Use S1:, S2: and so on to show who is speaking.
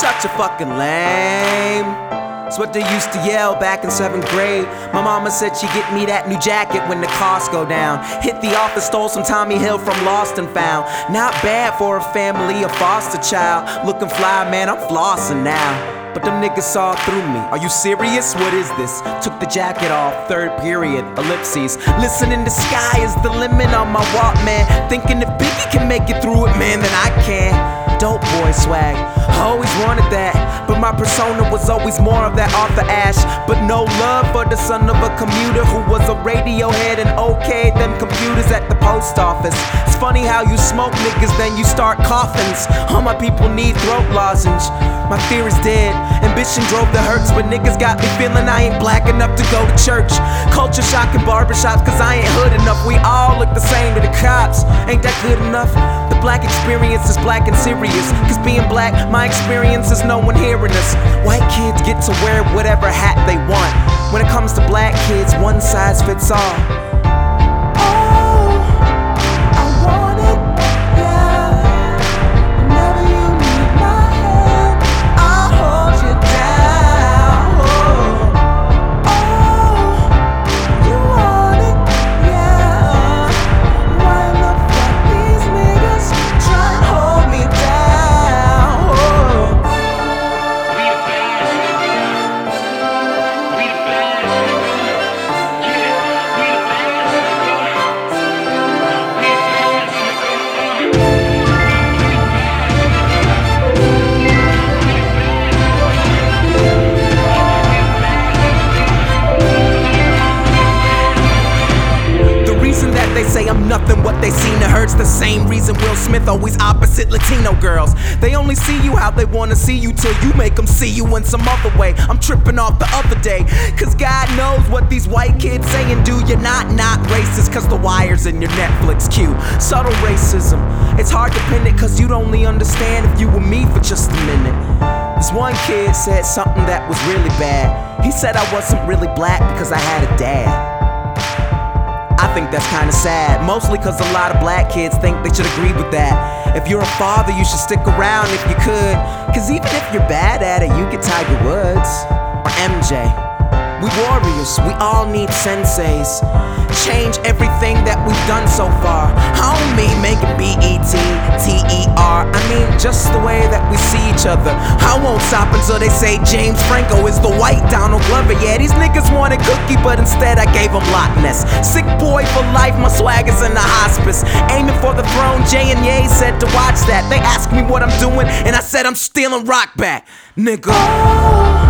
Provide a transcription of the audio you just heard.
S1: such a fucking lame. That's what they used to yell back in 7th grade. My mama said she'd get me that new jacket when the costs go down. Hit the office, stole some Tommy Hill from Lost and Found. Not bad for a family, a foster child. Looking fly, man, I'm flossing now. But them niggas saw through me. Are you serious? What is this? Took the jacket off, 3rd period, ellipses. Listening, the sky is the limit on my Walkman. Thinking if Biggie can make it through it, man, then I can. Dope boy swag, I always wanted that. But my persona was always more of that Arthur Ashe. But no love for the son of a commuter who was a Radiohead and okayed them computers at the post office. It's funny how you smoke niggas, then you start coffins. All my people need throat lozenge. My fear is dead, ambition drove the hurts. But niggas got me feeling I ain't black enough to go to church. Culture shock in barbershops, cause I ain't hood enough. We all look the same to the cops, ain't that good enough? The black experience is black and serious. Cause being black, my experience is no one hearing us. White kids get to wear whatever hat they want. When it comes to black kids, one size fits all. They say I'm nothing, what they seen it hurts. The same reason Will Smith always opposite Latino girls. They only see you how they wanna see you till you make them see you in some other way. I'm tripping off the other day, cause God knows what these white kids say and do. You're not racist cause the wire's in your Netflix queue. Subtle racism, it's hard to pin it cause you'd only understand if you were me for just a minute. This one kid said something that was really bad. He said I wasn't really black because I had a dad. I think that's kinda sad, mostly cause a lot of black kids think they should agree with that. If you're a father, you should stick around if you could. Cause even if you're bad at it, you get Tiger Woods or MJ. We warriors, we all need senseis. Change everything that we've done so far. I don't mean making B-E-T-T-E-R. I mean just the way that we see each other. I won't stop until they say James Franco is the white Donald Glover. Yeah, these niggas wanted Cookie, but instead I gave them Loch Ness. Sick boy for life, my swag is in the hospice. Aiming for the throne, Jay and Ye said to watch that. They asked me what I'm doing, and I said I'm stealing rock back, nigga.